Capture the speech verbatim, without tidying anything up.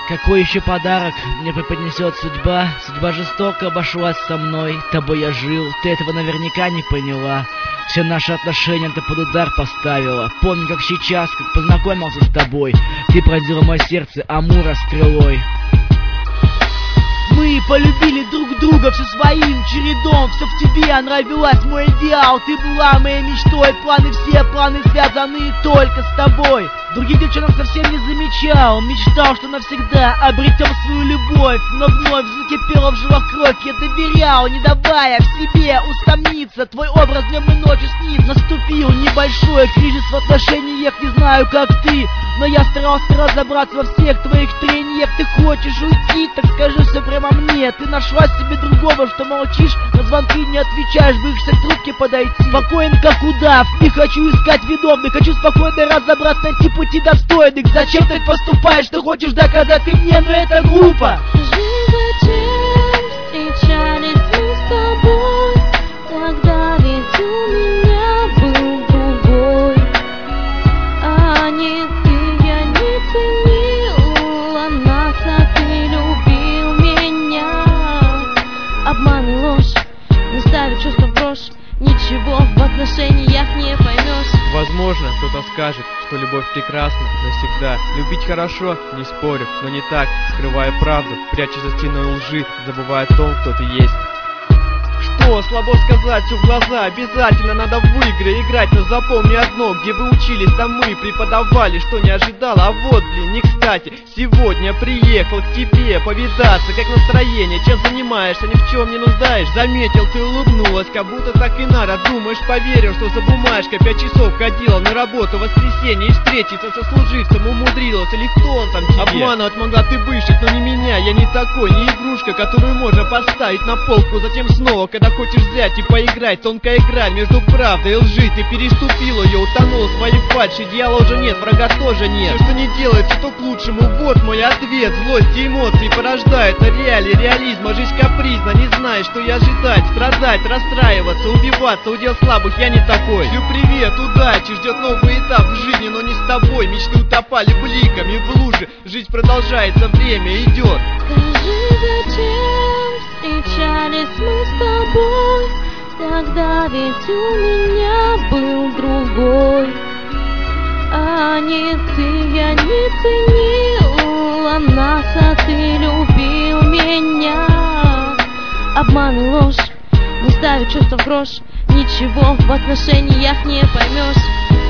Какой еще подарок мне преподнесет судьба? Судьба жестоко обошлась со мной. Тобой я жил, ты этого наверняка не поняла. Все наши отношения ты под удар поставила. Помню, как сейчас, как познакомился с тобой. Ты пронзила мое сердце амура стрелой. Мы полюбили друг друга все своим чередом. Все в тебе нравилось, мой идеал. Ты была моей мечтой. Планы все, планы связаны только с тобой. Других девчонок совсем не замечал. Мечтал, что навсегда обретем свою любовь. Но вновь закипела в жилах кровь. Я доверял, не давая в себе усомниться. Твой образ днем и ночью снится. Наступил небольшой кризис в отношениях. Не знаю, как ты, но я старался разобраться во всех твоих трениях. Ты хочешь уйти, так скажи все прямо мне. Ты нашла себе другого, что молчишь, на звонки не отвечаешь, боишься к трубке подойти. Спокоен как удав, не хочу искать виновных. Хочу спокойно разобраться, найти пути достойных. Зачем так поступаешь, что хочешь доказать ты мне, но это глупо. Скажи, зачем встречались мы с тобой? Тогда ведь у меня был другой, а не ты, я не ценила нас, а ты любил меня. Обман и ложь не ставят чувства в грош. Ничего в отношениях не поймешь. Возможно, кто-то скажет, что любовь прекрасна навсегда. Любить хорошо, не спорю, но не так, скрывая правду, пряча за стеной лжи, забывая о том, кто ты есть. Что, слабо сказать, все в глаза. Обязательно надо в игры играть, но запомни одно: где вы учились, там мы преподавали, что не ожидал. А вот, блин, не кстати, сегодня приехал к тебе повидаться. Как настроение, чем занимаешься, ни в чем не нуждаешь. Заметил, ты улыбнулась, как будто так и надо. Думаешь, поверил, что за бумажкой пять часов ходила на работу в воскресенье и встретиться со служивцем умудрилась. Или кто он там тебе? Обманывать могла ты бывших, но не меня. Я не такой, не игрушка, которую можно поставить на полку, затем снова, когда хочешь взять и поиграть. Тонкая грань между правдой и лжи. Ты переступил ее, утонул в своей фальши. Дьявола уже нет, врага тоже нет. Все, что не делается, то к лучшему. Вот мой ответ. Злость и эмоции порождают на реалии реализма. Жизнь капризна, не знаешь, что и ожидать. Страдать, расстраиваться, убиваться. Удел слабых, я не такой. Шлю привет, удачи, ждет новый этап в жизни, но не с тобой. Мечты утопали бликами в луже. Жизнь продолжается, время идет. Скажи, зачем встречались мы с тобой? Тогда ведь у меня был другой, а не ты, я не ценила нас, а ты любил меня. Обман и ложь не ставят чувства в грош. Ничего в отношениях не поймешь.